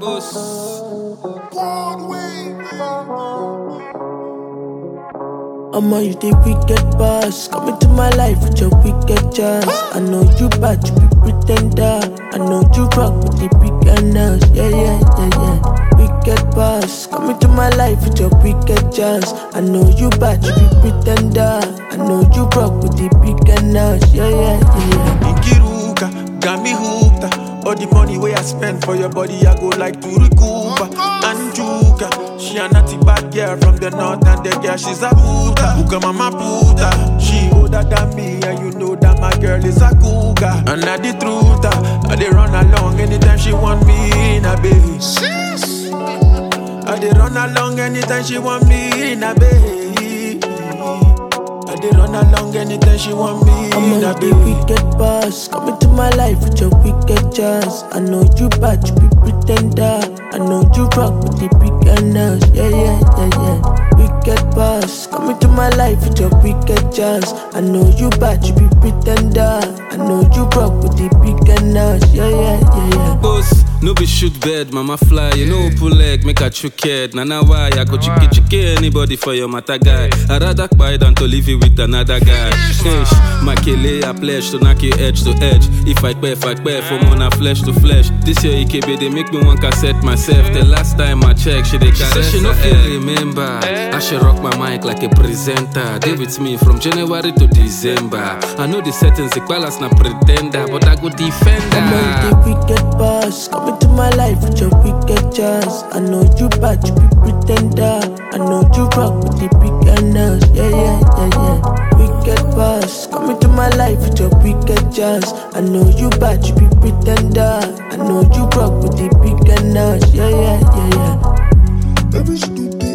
I'ma you the wicked boss. Come into my life with your wicked jazz. I know you bad, you be pretender. I know you rock with the big girls. Yeah. Wicked boss. Come into my life with your wicked jazz. I know you bad, you be pretender. I know you rock with the big girls. Yeah. Inkiruka, got me hooked. All the money where I spend for your body, I go like to recoup. Anjuka, she a naughty bad girl from the north, and the girl she's a puta. Uka mama puta, she older than me, and you know that my girl is a cougar. And I the truth, I dey run along anytime she want me in a bed. I dey run along anytime she want me in a bed. I dey run along anytime she want me in a bed. I'm a wicked boss. Come into my life with your wicked jazz. I know you bad, you be pretender. I know you rock with the big girls. Yeah. Wicked boss. Come into my life with your wicked jazz. I know you bad, you be pretender. I know you rock with the big girls. Yeah. Boss, no be shoot bed, mama fly. You know pull leg, make a trick head. Nana why I go chicky anybody for your matter guy. I rather buy than to leave it with another guy. Ish, Makele, I pledge to knock you edge to edge. If I pay from on flesh to flesh. This year EKB, they make me one cassette myself. The last time I checked, she they caress. She no feel remember. I should rock my mic like a presenter. They with me from January to December. I know the settings, the balance na pretender, but I go defender. I'm a wicked boss. Come into my life with your wicked jazz. I know you bad, you be pretender. I know you rock with the big girls. Yeah. Wicked boss. Come into my life with your wicked jazz. I know you bad, you be pretender. I know you rock with the big girls. Yeah. Baby,